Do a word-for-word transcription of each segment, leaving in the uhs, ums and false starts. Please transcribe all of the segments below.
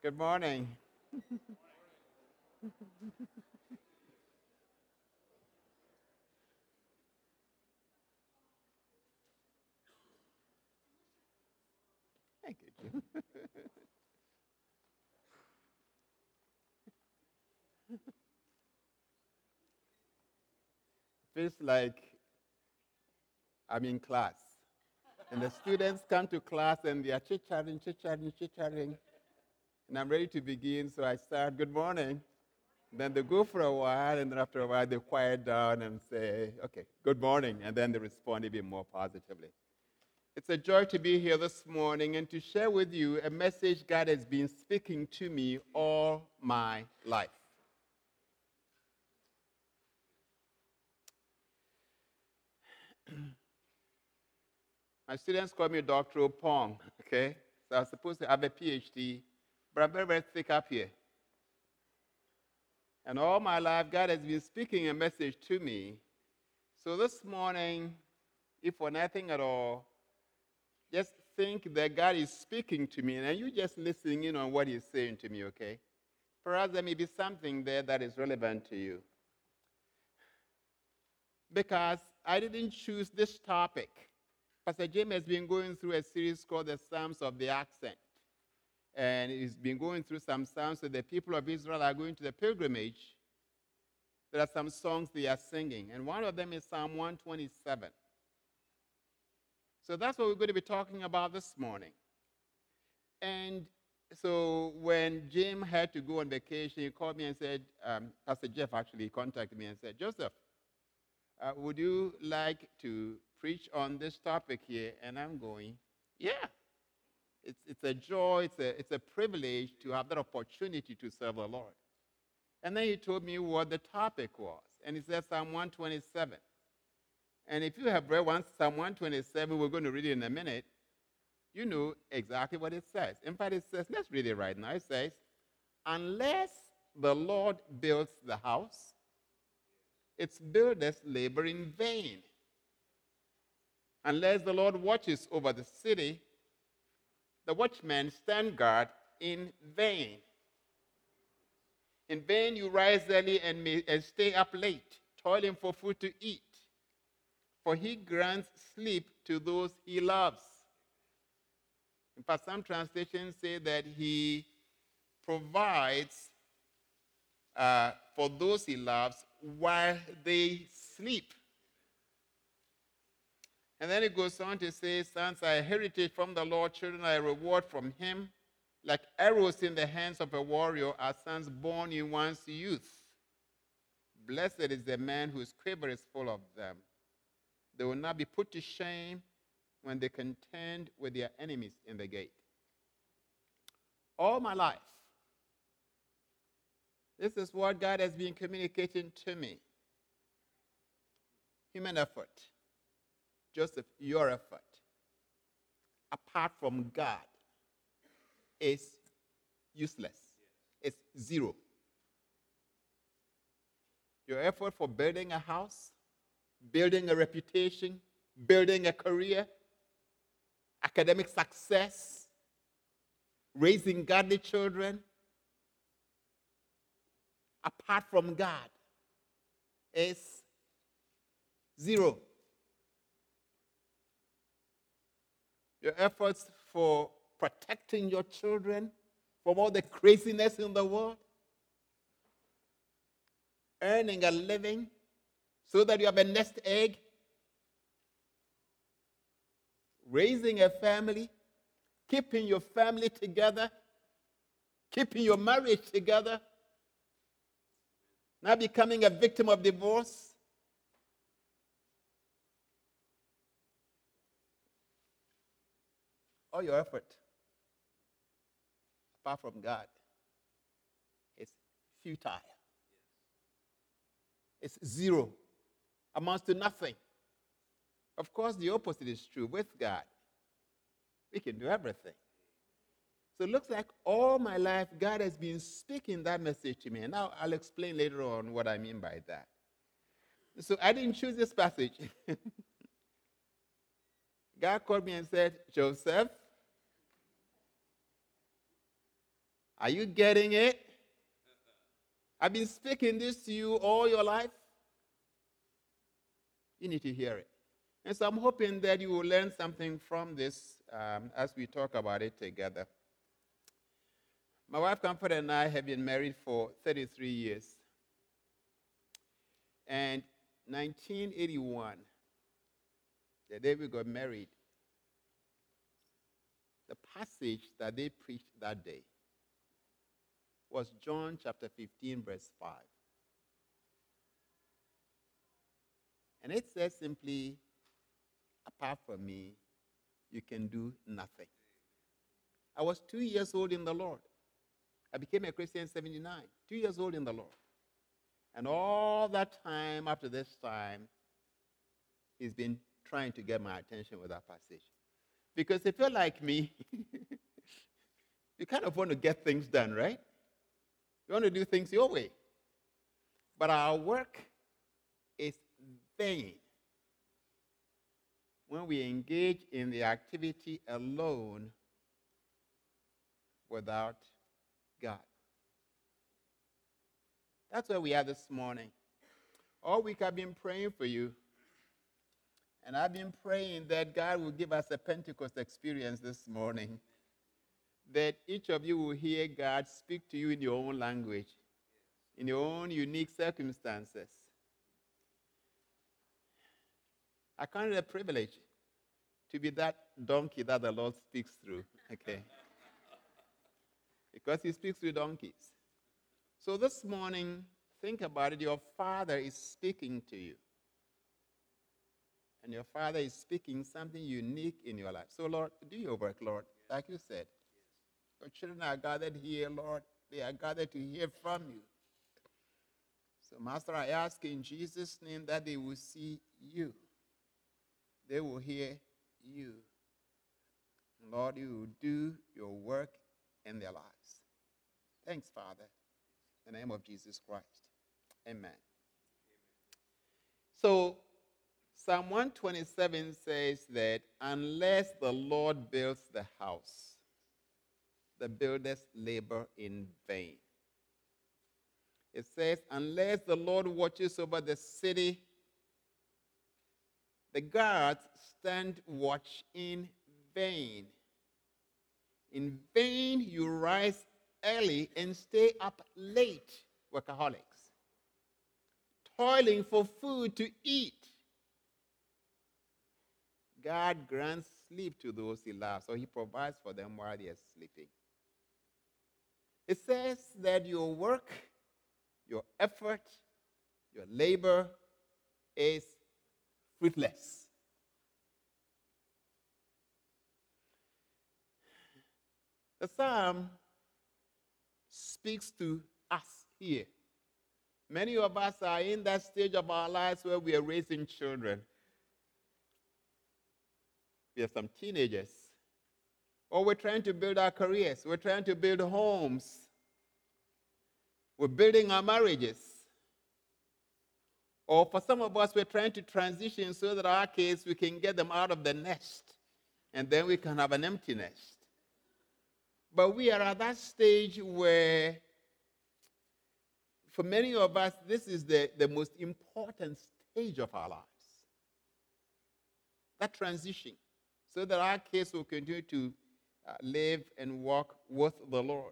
Good morning. Thank you, Jim. Feels like I'm in class. And the students come to class and they are chit-chatting, chit-chatting, chit-chatting. And I'm ready to begin, so I start, good morning. Then they go for a while, and then after a while, they quiet down and say, okay, good morning. And then they respond even more positively. It's a joy to be here this morning and to share with you a message God has been speaking to me all my life. My students call me Doctor Pong, okay? So I was supposed to have a PhD, but I'm very, very thick up here. And all my life, God has been speaking a message to me. So this morning, if for nothing at all, just think that God is speaking to me, and you just listening in on what He's saying to me, okay? Perhaps there may be something there that is relevant to you. Because I didn't choose this topic. Pastor Jim has been going through a series called the Psalms of the Ascent. And he's been going through some psalms so the people of Israel are going to the pilgrimage. There are some songs they are singing. And one of them is Psalm one twenty-seven. So that's what we're going to be talking about this morning. And so when Jim had to go on vacation, he called me and said, um, Pastor Jeff actually contacted me and said, Joseph, uh, would you like to preach on this topic here? And I'm going, yeah. It's, it's a joy, it's a, it's a privilege to have that opportunity to serve the Lord. And then he told me what the topic was. And he said Psalm one twenty-seven. And if you have read one, Psalm one twenty-seven, we're going to read it in a minute, you know exactly what it says. In fact, it says, let's read it right now. It says, unless the Lord builds the house, its builders labor in vain. Unless the Lord watches over the city, the watchmen stand guard in vain. In vain you rise early and, may, and stay up late, toiling for food to eat. For he grants sleep to those he loves. In fact, some translations say that he provides uh, for those he loves while they sleep. And then it goes on to say, sons are a heritage from the Lord, children are a reward from him. Like arrows in the hands of a warrior are sons born in one's youth. Blessed is the man whose quiver is full of them. They will not be put to shame when they contend with their enemies in the gate. All my life, this is what God has been communicating to me. Human effort. Joseph, your effort, apart from God, is useless. It's zero. Your effort for building a house, building a reputation, building a career, academic success, raising godly children, apart from God, is zero. Your efforts for protecting your children from all the craziness in the world, earning a living so that you have a nest egg, raising a family, keeping your family together, keeping your marriage together, not becoming a victim of divorce. All your effort, apart from God, is futile. It's zero. Amounts to nothing. Of course, the opposite is true. With God, we can do everything. So it looks like all my life, God has been speaking that message to me. And now I'll explain later on what I mean by that. So I didn't choose this passage. God called me and said, Joseph, Are you getting it? I've been speaking this to you all your life. You need to hear it. And so I'm hoping that you will learn something from this um, as we talk about it together. My wife Comfort and I have been married for thirty-three years. And nineteen eighty-one, the day we got married, the passage that they preached that day was John chapter fifteen, verse five. And it says simply, apart from me, you can do nothing. I was two years old in the Lord. I became a Christian in seventy-nine, two years old in the Lord. And all that time, after this time, he's been trying to get my attention with that passage. Because if you're like me, you kind of want to get things done, right? You want to do things your way. But our work is vain when we engage in the activity alone without God. That's where we are this morning. All week I've been praying for you. And I've been praying that God will give us a Pentecost experience this morning. That each of you will hear God speak to you in your own language, in your own unique circumstances. I count it a privilege to be that donkey that the Lord speaks through, okay? Because he speaks through donkeys. So this morning, think about it. Your Father is speaking to you. And your Father is speaking something unique in your life. So, Lord, do your work, Lord, like you said. Your children are gathered here, Lord. They are gathered to hear from you. So, Master, I ask in Jesus' name that they will see you. They will hear you. Lord, you will do your work in their lives. Thanks, Father. In the name of Jesus Christ. Amen. So, Psalm one twenty-seven says that unless the Lord builds the house, the builders labor in vain. It says, unless the Lord watches over the city, the guards stand watch in vain. In vain you rise early and stay up late, workaholics, toiling for food to eat. God grants sleep to those he loves, so he provides for them while they are sleeping. It says that your work, your effort, your labor is fruitless. The psalm speaks to us here. Many of us are in that stage of our lives where we are raising children. We have some teenagers. Or we're trying to build our careers. We're trying to build homes. We're building our marriages. Or for some of us, we're trying to transition so that our kids, we can get them out of the nest. And then we can have an empty nest. But we are at that stage where, for many of us, this is the, the most important stage of our lives. That transition. So that our kids will continue to uh, live and walk with the Lord.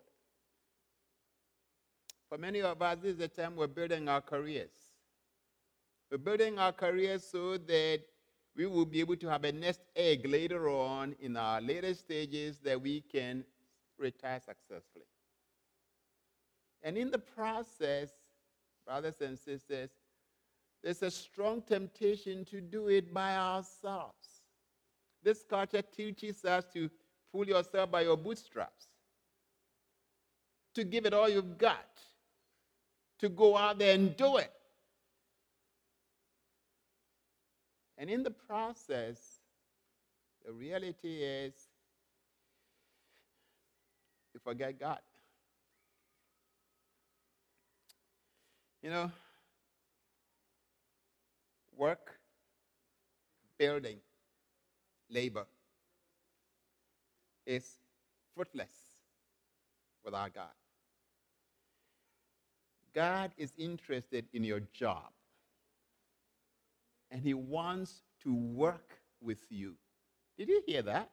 For many of us, this is the time we're building our careers. We're building our careers so that we will be able to have a nest egg later on in our later stages that we can retire successfully. And in the process, brothers and sisters, there's a strong temptation to do it by ourselves. This culture teaches us to pull yourself by your bootstraps, to give it all you've got, to go out there and do it. And in the process, the reality is you forget God. You know, work, building, labor is fruitless without God. God is interested in your job, and he wants to work with you. Did you hear that?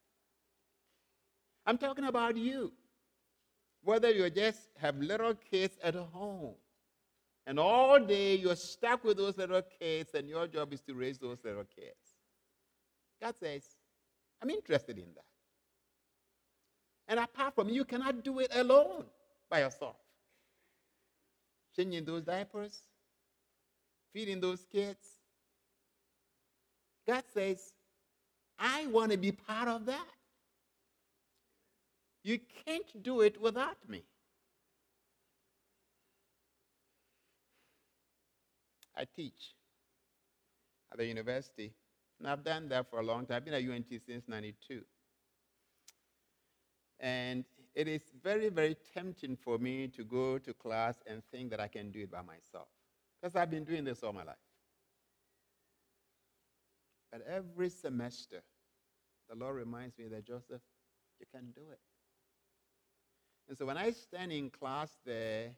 I'm talking about you. Whether you just have little kids at home, and all day you're stuck with those little kids, and your job is to raise those little kids. God says, I'm interested in that. And apart from you, you cannot do it alone by yourself. Changing those diapers, feeding those kids. God says, I want to be part of that. You can't do it without me. I teach at the university, and I've done that for a long time. I've been at U N T since ninety-two. And it is very, very tempting for me to go to class and think that I can do it by myself, because I've been doing this all my life. But every semester, the Lord reminds me that, Joseph, you can do it. And so when I stand in class there,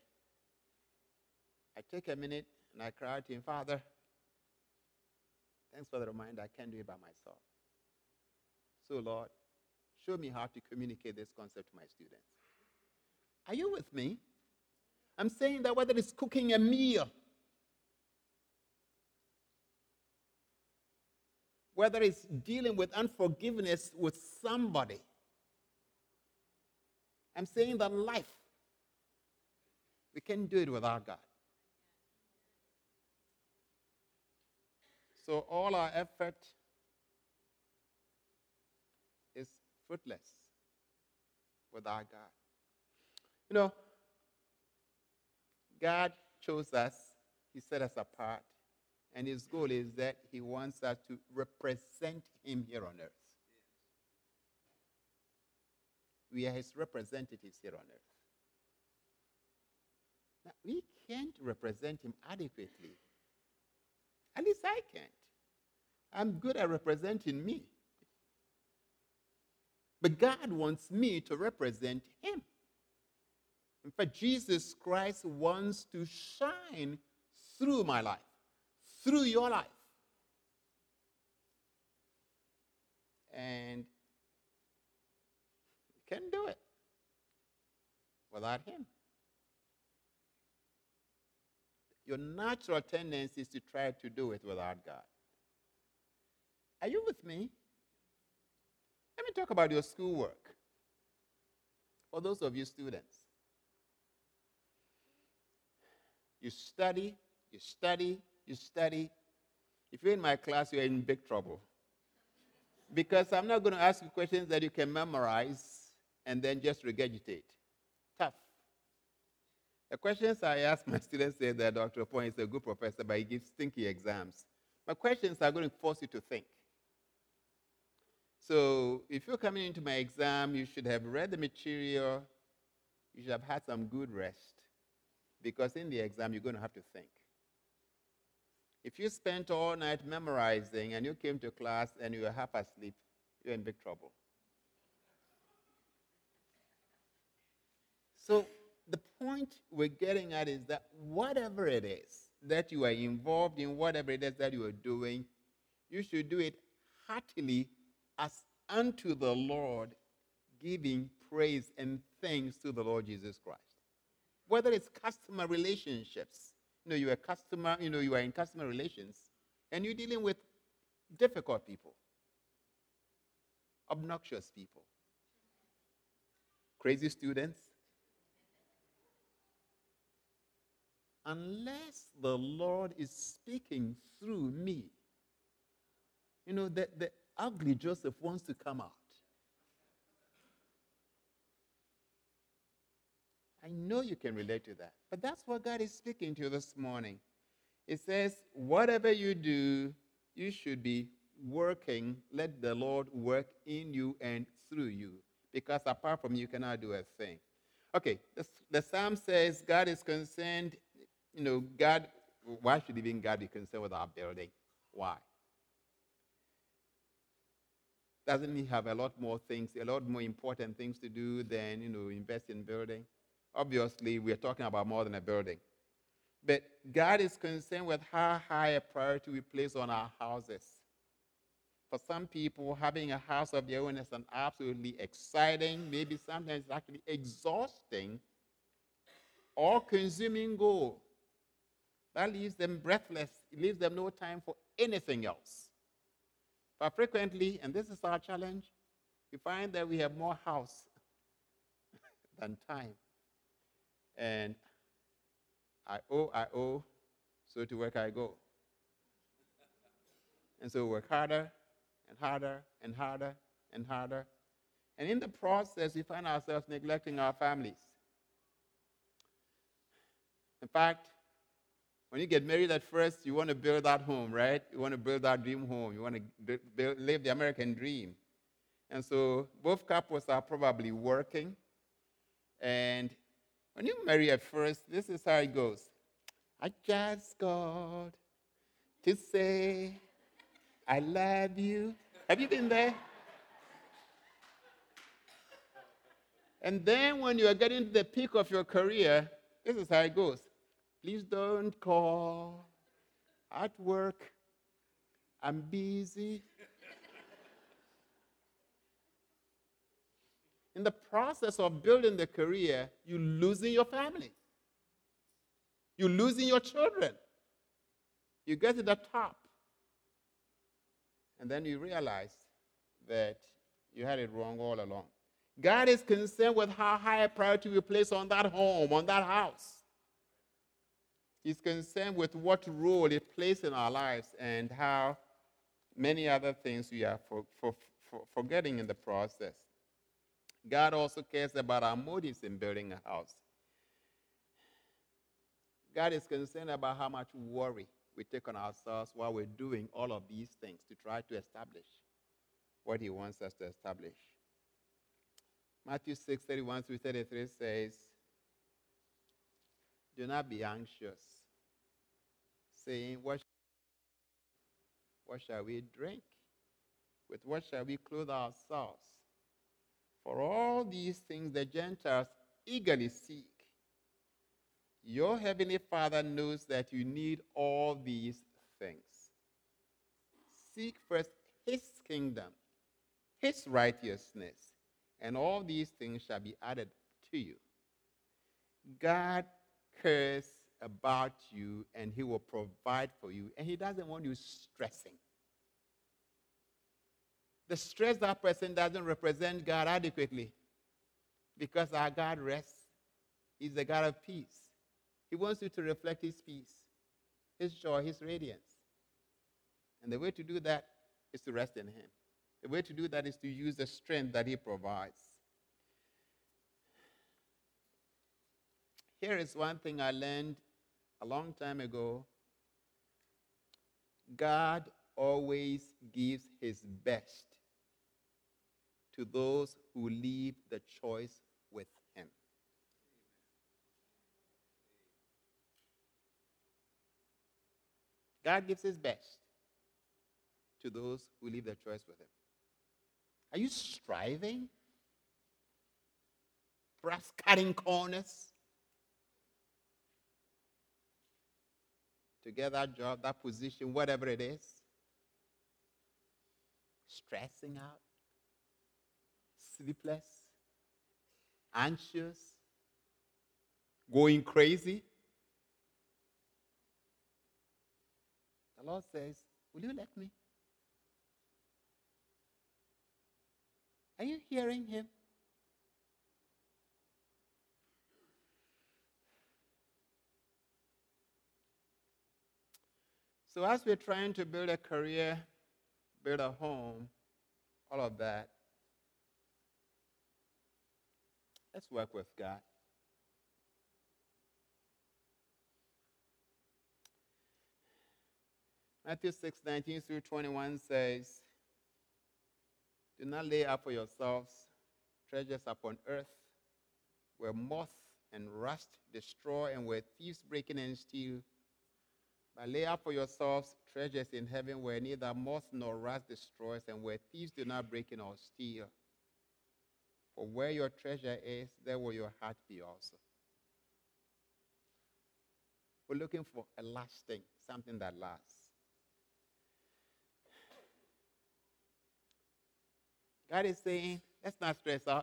I take a minute and I cry to him, Father, thanks for the reminder, I can't do it by myself. So, Lord, show me how to communicate this concept to my students. Are you with me? I'm saying that whether it's cooking a meal, whether it's dealing with unforgiveness with somebody, I'm saying that life, we can't do it without God. So all our effort is fruitless without God. You know, God chose us. He set us apart. And his goal is that he wants us to represent him here on earth. We are his representatives here on earth. Now, we can't represent him adequately. At least I can't. I'm good at representing me. But God wants me to represent him. In fact, Jesus Christ wants to shine through my life, through your life. And you can't do it without him. Your natural tendency is to try to do it without God. Are you with me? Let me talk about your schoolwork. For those of you students, you study, you study, you study. If you're in my class, you're in big trouble. Because I'm not going to ask you questions that you can memorize and then just regurgitate. Tough. The questions I ask my students say that Doctor Point is a good professor, but he gives stinky exams. My questions are going to force you to think. So if you're coming into my exam, you should have read the material. You should have had some good rest. Because in the exam, you're going to have to think. If you spent all night memorizing and you came to class and you were half asleep, you're in big trouble. So the point we're getting at is that whatever it is that you are involved in, whatever it is that you are doing, you should do it heartily as unto the Lord, giving praise and thanks to the Lord Jesus Christ. Whether it's customer relationships, you know, you're a customer, you know, you are in customer relations, and you're dealing with difficult people, obnoxious people, crazy students. Unless the Lord is speaking through me, you know, the, the ugly Joseph wants to come out. I know you can relate to that. But that's what God is speaking to you this morning. It says, whatever you do, you should be working. Let the Lord work in you and through you. Because apart from you, you cannot do a thing. Okay, the, the Psalm says God is concerned, you know, God, why should even God be concerned with our building? Why? doesn't he have a lot more things, a lot more important things to do than, you know, invest in building? Obviously, we're talking about more than a building. But God is concerned with how high a priority we place on our houses. For some people, having a house of their own is an absolutely exciting, maybe sometimes actually exhausting or consuming goal. That leaves them breathless. It leaves them no time for anything else. But frequently, and this is our challenge, we find that we have more house than time. And I owe, I owe, so to work I go. And so we work harder and harder and harder and harder. And in the process, we find ourselves neglecting our families. In fact, when you get married at first, you want to build that home, right? You want to build that dream home. You want to build, live the American dream. And so both couples are probably working. And when you marry at first, this is how it goes. I just got to say I love you. Have you been there? And then when you are getting to the peak of your career, this is how it goes. Please don't call. At work, I'm busy. In the process of building the career, you're losing your family. You're losing your children. You get to the top. And then you realize that you had it wrong all along. God is concerned with how high a priority we place on that home, on that house. He's concerned with what role it plays in our lives and how many other things we are for, for, for forgetting in the process. God also cares about our motives in building a house. God is concerned about how much worry we take on ourselves while we're doing all of these things to try to establish what he wants us to establish. Matthew six, thirty-one through thirty-three says, do not be anxious, saying, what, what shall we drink? With what shall we clothe ourselves? For all these things the Gentiles eagerly seek. Your heavenly Father knows that you need all these things. Seek first his kingdom, his righteousness, and all these things shall be added to you. God cares about you, and he will provide for you, and he doesn't want you stressing. The stress that person doesn't represent God adequately, because our God rests. He's the God of peace. He wants you to reflect his peace, his joy, his radiance. And the way to do that is to rest in him. The way to do that is to use the strength that he provides. Here is one thing I learned a long time ago. God always gives his best to those who leave the choice with him. God gives his best to those who leave the choice with him. Are you striving? Perhaps cutting corners to get that job, that position, whatever it is? Stressing out? Sleepless? Anxious? Going crazy? The Lord says, will you let me? Are you hearing him? So as we're trying to build a career, build a home, all of that, let's work with God. Matthew six, nineteen through twenty-one says, do not lay up for yourselves treasures upon earth, where moth and rust destroy and where thieves break in and steal. But lay up for yourselves treasures in heaven where neither moth nor rust destroys and where thieves do not break in or steal. For where your treasure is, there will your heart be also. We're looking for a lasting, something that lasts. God is saying, let's not stress out.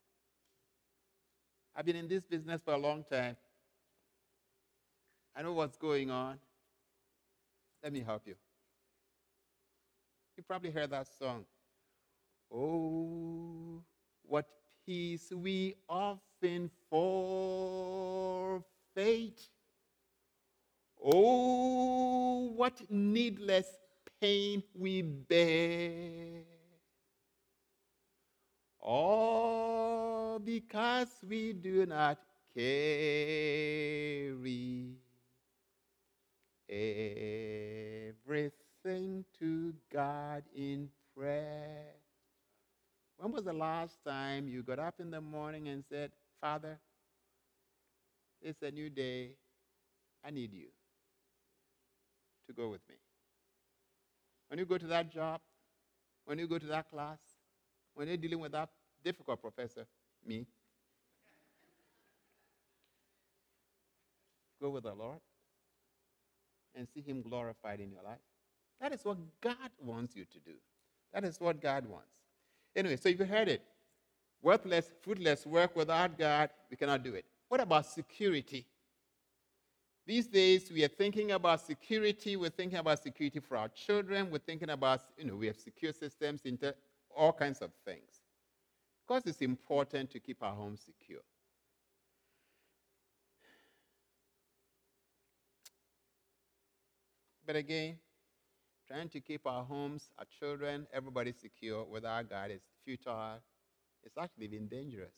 I've been in this business for a long time. I know what's going on. Let me help you. You probably heard that song. Oh, what peace we often forfeit. Oh, what needless pain we bear. All because we do not carry everything to God in prayer. When was the last time you got up in the morning and said, Father, it's a new day. I need you to go with me. When you go to that job, when you go to that class, when you're dealing with that difficult professor, me, go with the Lord and see him glorified in your life. That is what God wants you to do. That is what God wants. Anyway, so you heard it. Worthless, fruitless work without God, we cannot do it. What about security? These days, we are thinking about security. We're thinking about security for our children. We're thinking about, you know, we have secure systems, inter- all kinds of things. Because it's important to keep our homes secure. But again, trying to keep our homes, our children, everybody secure without God is futile. It's actually been dangerous.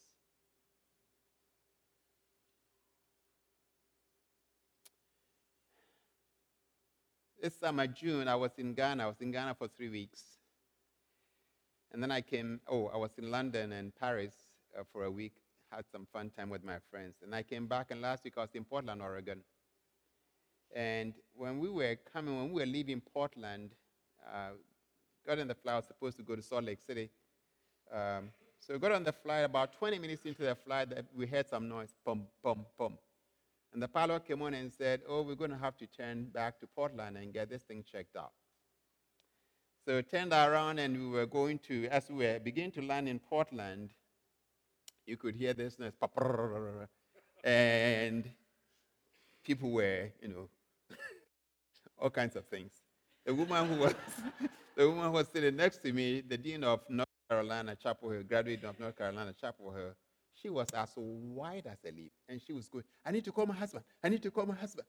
This summer, June, I was in Ghana. I was in Ghana for three weeks. And then I came, oh, I was in London and Paris uh, for a week, had some fun time with my friends. And I came back, and last week I was in Portland, Oregon. And when we were coming, when we were leaving Portland, uh, got on the flight, I was supposed to go to Salt Lake City. Um, so we got on the flight, about twenty minutes into the flight, that we heard some noise, pum, pum, pum. And the pilot came on and said, oh, we're going to have to turn back to Portland and get this thing checked out. So we turned around and we were going to, as we were beginning to land in Portland, you could hear this noise, and people were, you know, all kinds of things. The woman who was, the woman who was sitting next to me, the dean of North Carolina, Chapel Hill, graduate of North Carolina, Chapel Hill, she was as white as a leaf, and she was going, I need to call my husband. I need to call my husband.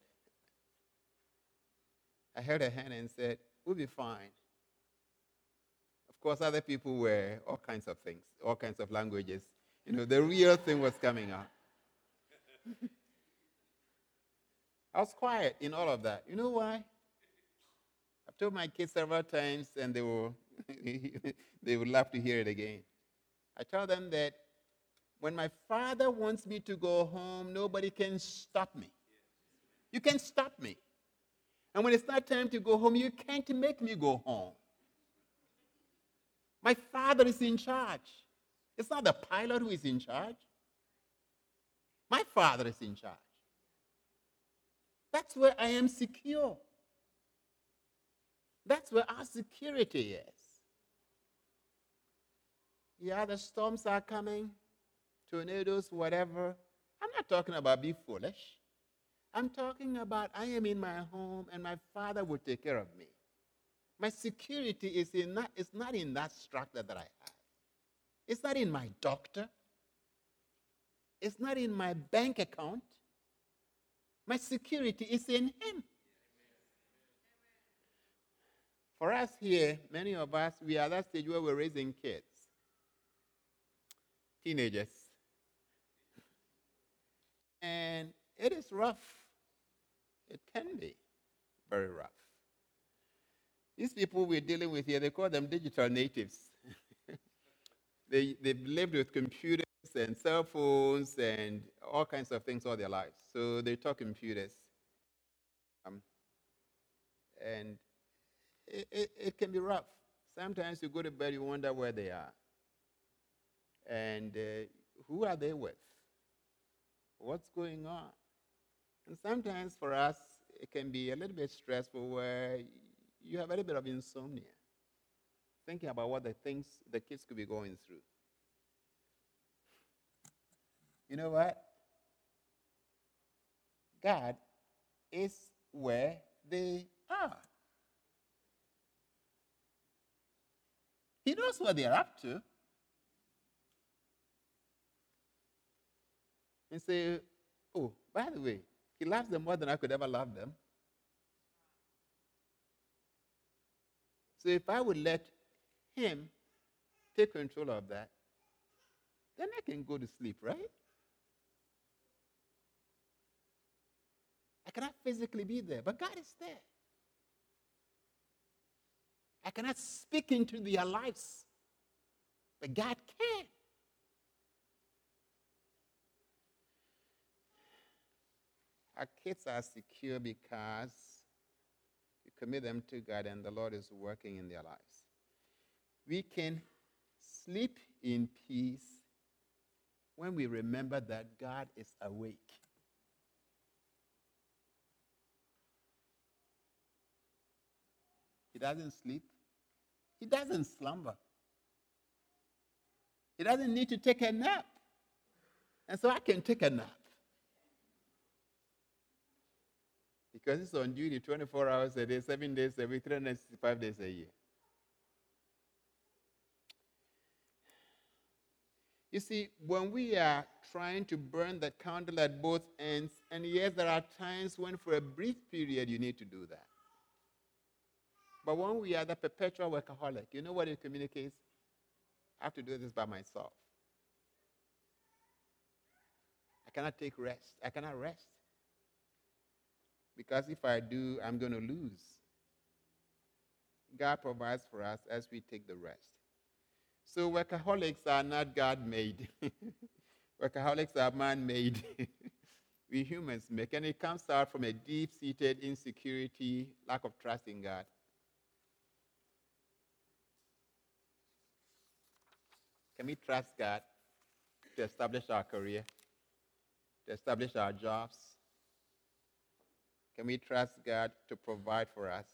I held her hand and said, we'll be fine. Of course, other people were all kinds of things, all kinds of languages. You know, the real thing was coming out. I was quiet in all of that. You know why? I've told my kids several times, and they will, they would love to hear it again. I tell them that when my father wants me to go home, nobody can stop me. You can't stop me. And when it's not time to go home, you can't make me go home. My father is in charge. It's not the pilot who is in charge. My father is in charge. That's where I am secure. That's where our security is. Yeah, the storms are coming, tornadoes, whatever. I'm not talking about be foolish. I'm talking about I am in my home and my father will take care of me. My security is in not, it's not in that structure that I have. It's not in my doctor. It's not in my bank account. My security is in him. For us here, many of us, we are at that stage where we're raising kids, teenagers. And it is rough. It can be very rough. These people we're dealing with here, they call them digital natives. they, they've lived with computers and cell phones and all kinds of things all their lives. So they talk computers. Um, And it, it, it can be rough. Sometimes you go to bed, you wonder where they are. And uh, who are they with? What's going on? And sometimes for us, it can be a little bit stressful where you have a little bit of insomnia, thinking about what the things the kids could be going through. You know what? God is where they are. He knows what they're up to. And say, oh, by the way, he loves them more than I could ever love them. So if I would let him take control of that, then I can go to sleep, right? I cannot physically be there, but God is there. I cannot speak into their lives, but God can. Our kids are secure because we commit them to God and the Lord is working in their lives. We can sleep in peace when we remember that God is awake. He doesn't sleep. He doesn't slumber. He doesn't need to take a nap. And so I can take a nap. Because he's on duty twenty-four hours a day, seven days a week, three hundred sixty-five days a year. You see, when we are trying to burn the candle at both ends, and yes, there are times when for a brief period you need to do that. But when we are the perpetual workaholic, you know what it communicates? I have to do this by myself. I cannot take rest. I cannot rest. Because if I do, I'm going to lose. God provides for us as we take the rest. So workaholics are not God-made. Workaholics are man-made. We humans make, and it comes out from a deep-seated insecurity, lack of trust in God. Can we trust God to establish our career, to establish our jobs? Can we trust God to provide for us?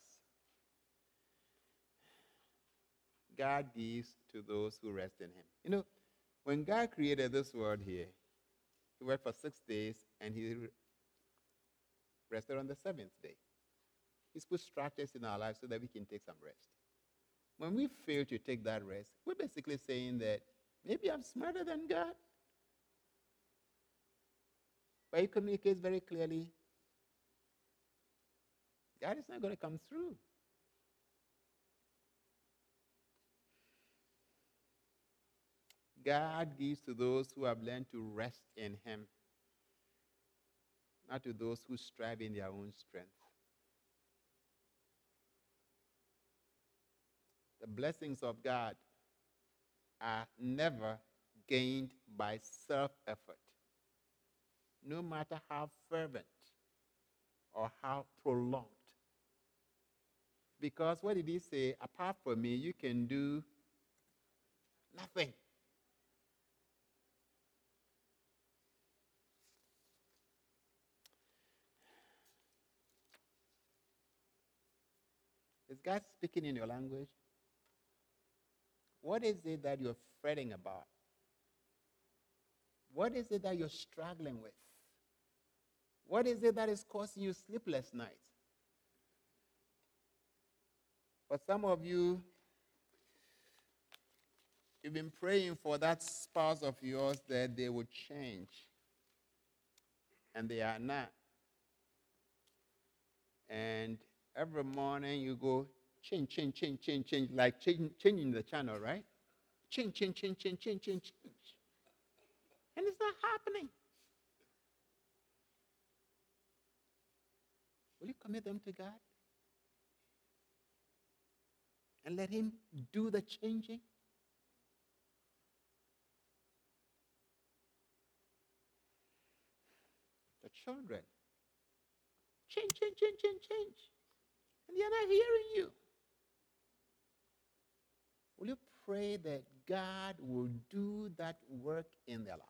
God gives to those who rest in him. You know, when God created this world here, he worked for six days and he rested on the seventh day. He's put structures in our lives so that we can take some rest. When we fail to take that rest, we're basically saying that maybe I'm smarter than God. But he communicates very clearly, God is not going to come through. God gives to those who have learned to rest in him, not to those who strive in their own strength. The blessings of God are never gained by self-effort, no matter how fervent or how prolonged. Because what did he say? Apart from me, you can do nothing. Is God speaking in your language? What is it that you're fretting about? What is it that you're struggling with? What is it that is causing you sleepless nights? For some of you, you've been praying for that spouse of yours that they would change, and they are not. And every morning you go, change, change, change, change, change, like change, changing the channel, right? Change, change, change, change, change, change, change. And it's not happening. Will you commit them to God? And let him do the changing? The children. Change, change, change, change, change. And they're not hearing you. Will you pray that God will do that work in their lives?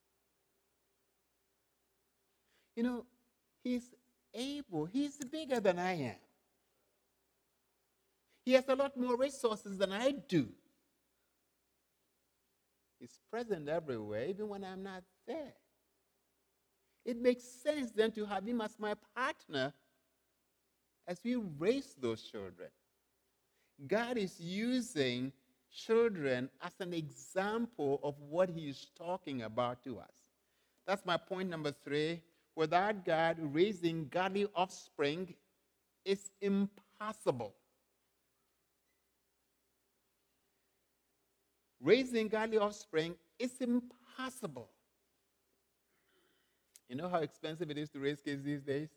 You know, He's able. He's bigger than I am. He has a lot more resources than I do. He's present everywhere, even when I'm not there. It makes sense then to have Him as my partner as we raise those children. God is using children as an example of what He is talking about to us. That's my point number three. Without God, raising godly offspring is impossible. Raising godly offspring is impossible. You know how expensive it is to raise kids these days?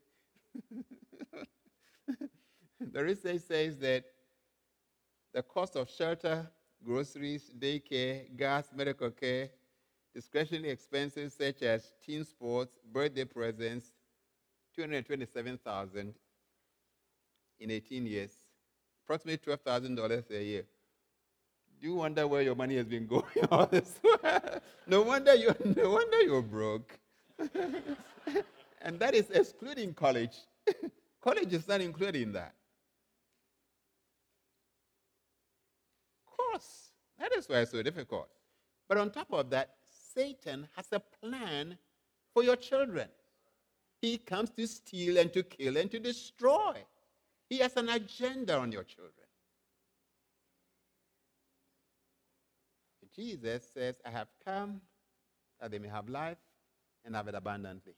The research says that the cost of shelter, groceries, daycare, gas, medical care, discretionary expenses such as team sports, birthday presents, two hundred twenty-seven thousand dollars in eighteen years, approximately twelve thousand dollars a year. Do you wonder where your money has been going all this? no wonder you no wonder you're broke. And that is excluding college. College is not included in that. Of course, that is why it's so difficult. But on top of that, Satan has a plan for your children. He comes to steal and to kill and to destroy. He has an agenda on your children. Jesus says, I have come that they may have life and have it abundantly.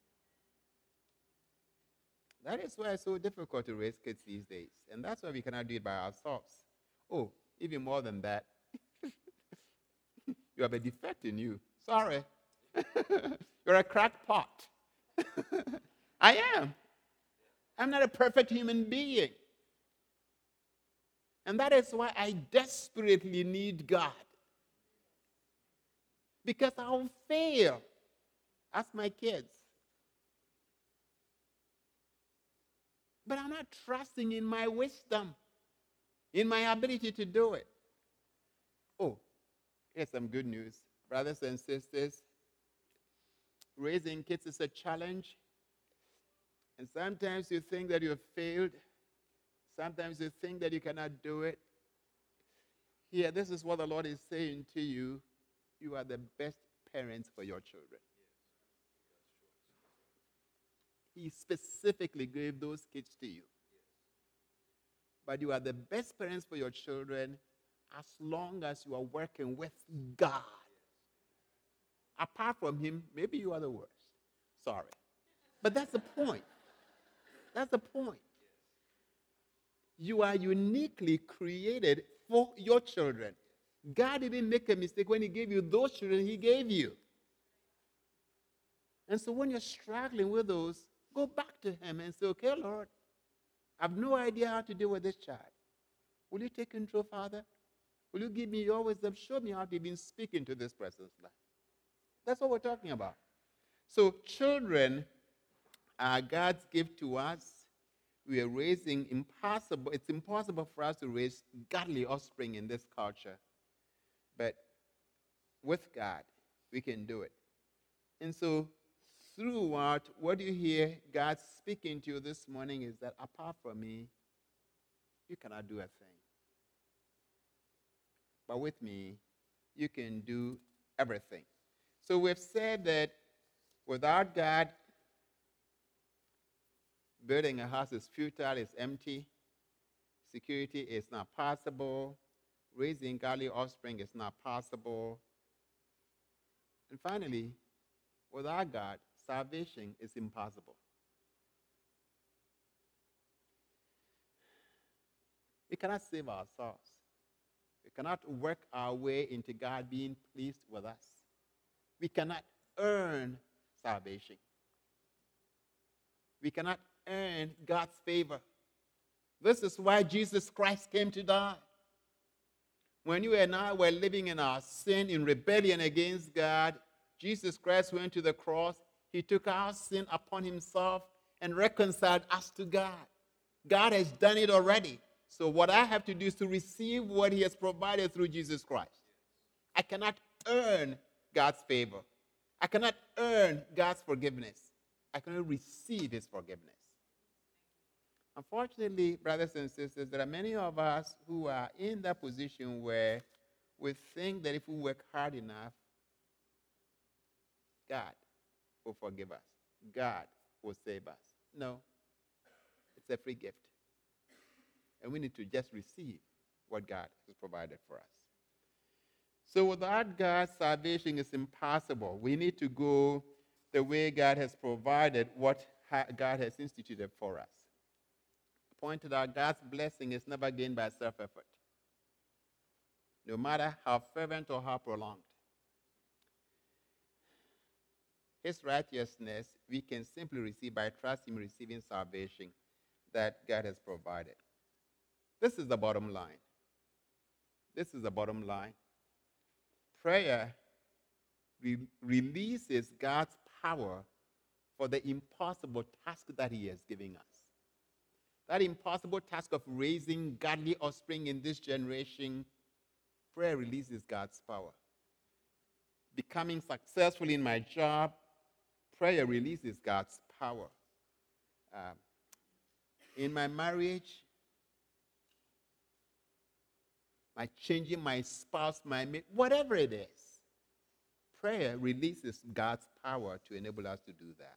That is why it's so difficult to raise kids these days. And that's why we cannot do it by ourselves. Oh, even more than that, you have a defect in you. Sorry. You're a crackpot. I am. I'm not a perfect human being. And that is why I desperately need God. Because I'll fail as my kids. But I'm not trusting in my wisdom, in my ability to do it. Oh, here's some good news. Brothers and sisters, raising kids is a challenge. And sometimes you think that you have failed. Sometimes you think that you cannot do it. Here, this is what the Lord is saying to you. You are the best parents for your children. He specifically gave those kids to you. But you are the best parents for your children as long as you are working with God. Apart from Him, maybe you are the worst. Sorry. But that's the point. That's the point. You are uniquely created for your children. God didn't make a mistake when He gave you those children He gave you. And so when you're struggling with those, go back to Him and say, okay, Lord, I have no idea how to deal with this child. Will you take control, Father? Will you give me your wisdom? Show me how to even speak into this person's life. That's what we're talking about. So children are God's gift to us. We are raising impossible. It's impossible for us to raise godly offspring in this culture. But with God, we can do it. And so throughout, what you hear God speaking to you this morning is that apart from me, you cannot do a thing. But with me, you can do everything. So we've said that without God, building a house is futile, it's empty. Security is not possible. Raising godly offspring is not possible. And finally, without God, salvation is impossible. We cannot save ourselves. We cannot work our way into God being pleased with us. We cannot earn salvation. We cannot earn God's favor. This is why Jesus Christ came to die. When you and I were living in our sin, in rebellion against God, Jesus Christ went to the cross. He took our sin upon Himself and reconciled us to God. God has done it already. So what I have to do is to receive what he has provided through Jesus Christ. I cannot earn God's favor. I cannot earn God's forgiveness. I can only receive his forgiveness. Unfortunately, brothers and sisters, there are many of us who are in that position where we think that if we work hard enough, God will forgive us. God will save us. No, it's a free gift. And we need to just receive what God has provided for us. So without God, salvation is impossible. We need to go the way God has provided, what God has instituted for us. I pointed out God's blessing is never gained by self-effort, no matter how fervent or how prolonged. His righteousness we can simply receive by trusting in receiving salvation that God has provided. This is the bottom line. This is the bottom line. Prayer re- releases God's power for the impossible task that he has given us. That impossible task of raising godly offspring in this generation, prayer releases God's power. Becoming successful in my job, prayer releases God's power. Um, in my marriage, my changing my spouse, my mate, whatever it is, prayer releases God's power to enable us to do that.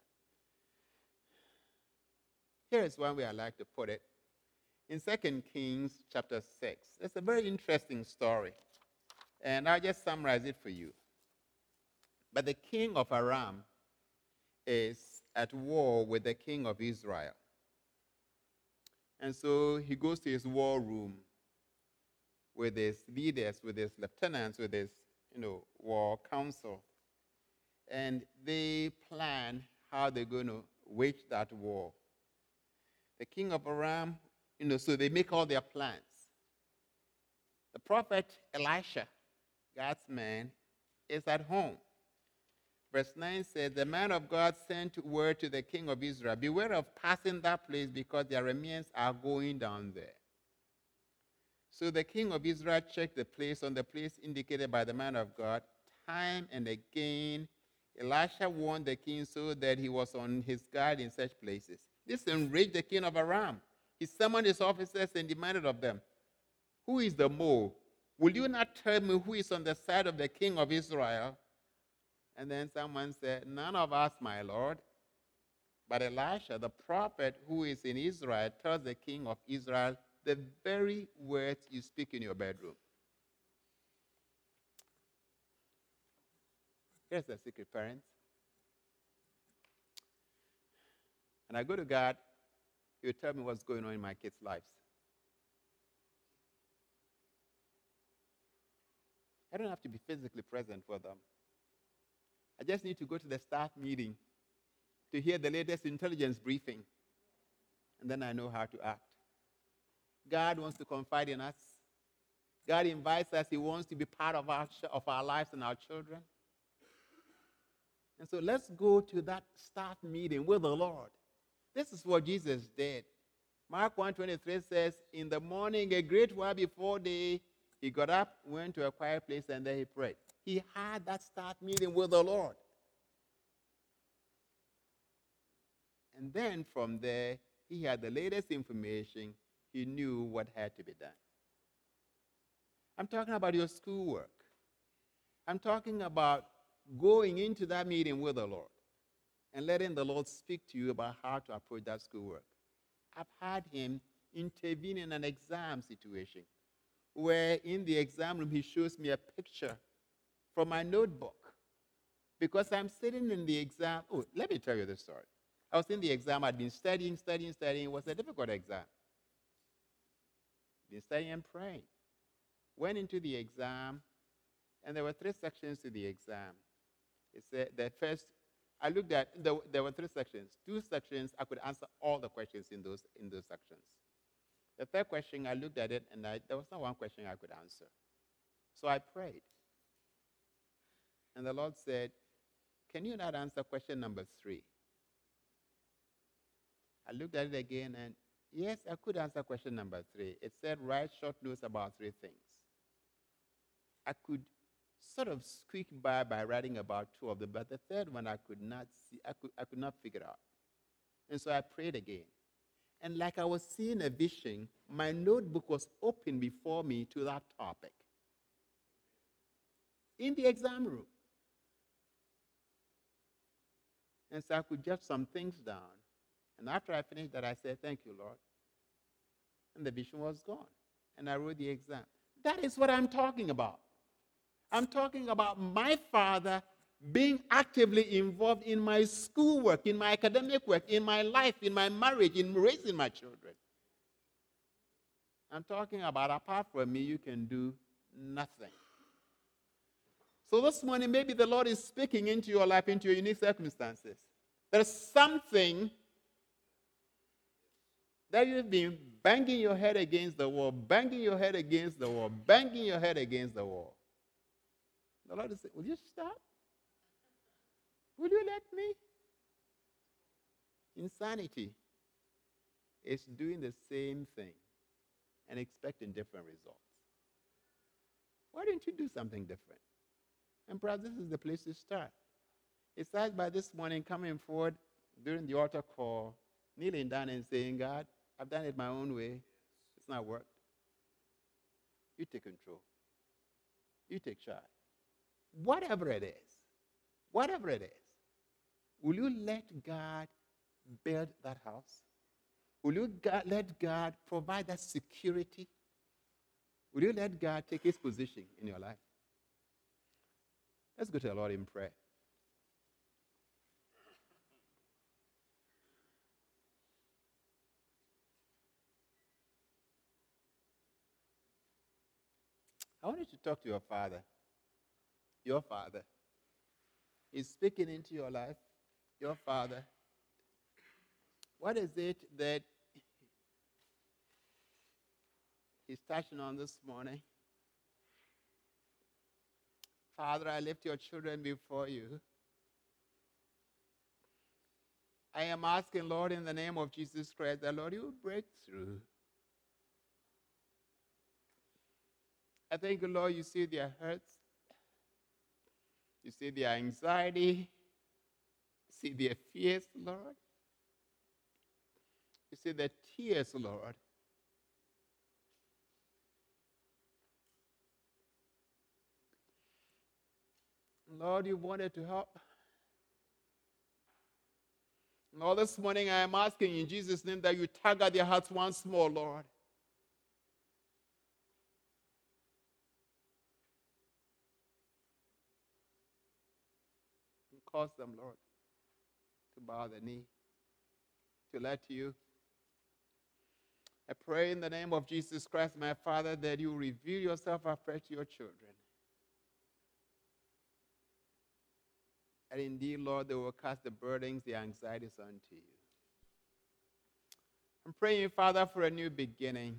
Here is one way I like to put it. In Second Kings chapter six, it's a very interesting story. And I'll just summarize it for you. But the king of Aram is at war with the king of Israel. And so he goes to his war room with his leaders, with his lieutenants, with his, you know, war council. And they plan how they're going to wage that war. The king of Aram, you know, so they make all their plans. The prophet Elisha, God's man, is at home. Verse nine says, the man of God sent word to the king of Israel, beware of passing that place because the Arameans are going down there. So the king of Israel checked the place on the place indicated by the man of God. Time and again, Elisha warned the king so that he was on his guard in such places. This enraged the king of Aram. He summoned his officers and demanded of them, who is the mole? Will you not tell me who is on the side of the king of Israel? And then someone said, none of us, my lord. But Elisha, the prophet who is in Israel, tells the king of Israel the very words you speak in your bedroom. Here's the secret, parents. And I go to God, he will tell me what's going on in my kids' lives. I don't have to be physically present for them. I just need to go to the staff meeting to hear the latest intelligence briefing, and then I know how to act. God wants to confide in us. God invites us. He wants to be part of our, of our lives and our children. And so let's go to that staff meeting with the Lord. This is what Jesus did. Mark one twenty-three says, in the morning, a great while before day, he got up, went to a quiet place, and there he prayed. He had that staff meeting with the Lord. And then from there, he had the latest information. He knew what had to be done. I'm talking about your schoolwork. I'm talking about going into that meeting with the Lord and letting the Lord speak to you about how to approach that schoolwork. I've had him intervene in an exam situation where in the exam room he shows me a picture from my notebook because I'm sitting in the exam. Oh, let me tell you this story. I was in the exam. I'd been studying, studying, studying. It was a difficult exam. Been studying and praying. Went into the exam, and there were three sections to the exam. It said the first, I looked at, there, there were three sections. Two sections, I could answer all the questions in those, in those sections. The third question, I looked at it, and I, there was not one question I could answer. So I prayed. And the Lord said, can you not answer question number three? I looked at it again, and Yes, I could answer question number three. It said, write short notes about three things. I could sort of squeak by by writing about two of them, but the third one I could not see, I could, I could not figure out. And so I prayed again. And like I was seeing a vision, my notebook was open before me to that topic in the exam room. And so I could jot some things down. And after I finished that, I said, thank you, Lord. And the vision was gone. And I wrote the exam. That is what I'm talking about. I'm talking about my father being actively involved in my schoolwork, in my academic work, in my life, in my marriage, in raising my children. I'm talking about apart from me, you can do nothing. So this morning, maybe the Lord is speaking into your life, into your unique circumstances. There's something that you've been banging your head against the wall, banging your head against the wall, banging your head against the wall. The Lord is saying, will you stop? Will you let me? Insanity is doing the same thing and expecting different results. Why don't you do something different? And perhaps this is the place to start. It starts by this morning coming forward during the altar call, kneeling down and saying, God, I've done it my own way. It's not worked. You take control. You take charge. Whatever it is, whatever it is, will you let God build that house? Will you God, let God provide that security? Will you let God take his position in your life? Let's go to the Lord in prayer. I want you to talk to your father. Your father is speaking into your life. Your father. What is it that he's touching on this morning? Father, I lift your children before you. I am asking, Lord, in the name of Jesus Christ, that, Lord, you will break through. I thank you, Lord, you see their hurts. You see their anxiety. You see their fears, Lord. You see their tears, Lord. Lord, you wanted to help. Lord, this morning I am asking in Jesus' name that you tug at their hearts once more, Lord. And cause them, Lord, to bow the knee, to let you. I pray in the name of Jesus Christ, my Father, that you reveal yourself afresh to your children. And indeed, Lord, they will cast the burdens, the anxieties onto you. I'm praying, Father, for a new beginning.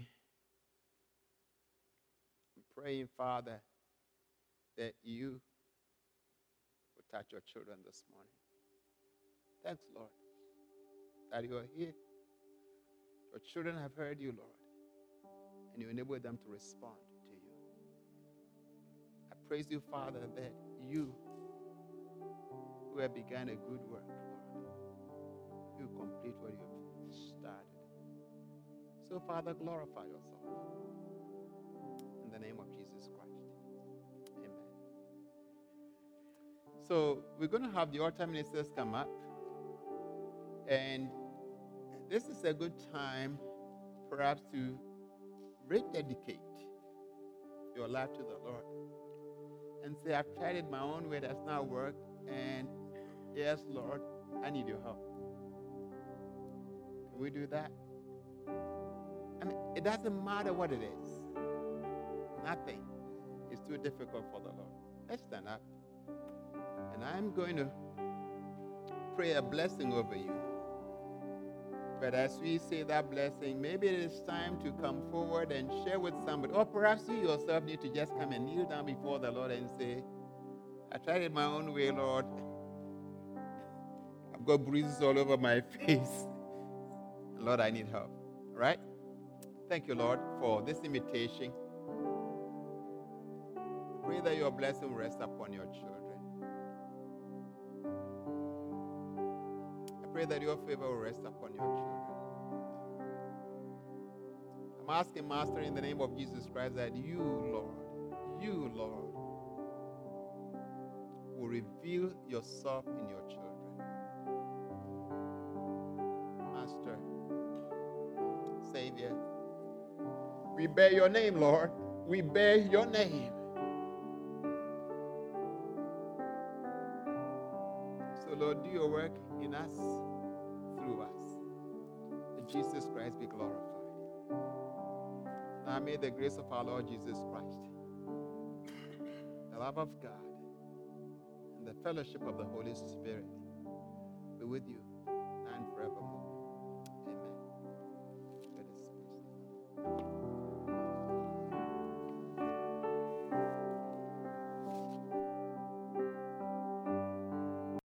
I'm praying, Father, that you will touch your children this morning. Thanks, Lord, that you are here. Your children have heard you, Lord, and you enable them to respond to you. I praise you, Father, that you who have begun a good work, Lord, you complete what you have started. So, Father, glorify yourself. In the name of Jesus Christ. Amen. So, we're going to have the altar ministers come up. And this is a good time, perhaps, to rededicate your life to the Lord. And say, I've tried it my own way, that's not worked. And yes, Lord, I need your help. Can we do that? I mean, it doesn't matter what it is. Nothing is too difficult for the Lord. Let's stand up. And I'm going to pray a blessing over you. But as we say that blessing, maybe it is time to come forward and share with somebody. Or perhaps you yourself need to just come and kneel down before the Lord and say, I tried it my own way, Lord. I've got bruises all over my face. Lord, I need help. All right? Thank you, Lord, for this invitation. Pray that your blessing will rest upon your children. I pray that your favor will rest upon your children. I'm asking, Master, in the name of Jesus Christ, that you, Lord, you, Lord, will reveal yourself in your children. Master, Savior, we bear your name, Lord. We bear your name. So, Lord, do your work in us, through us. That Jesus Christ be glorified. Now may the grace of our Lord Jesus Christ, the love of God, and the fellowship of the Holy Spirit be with you and forevermore.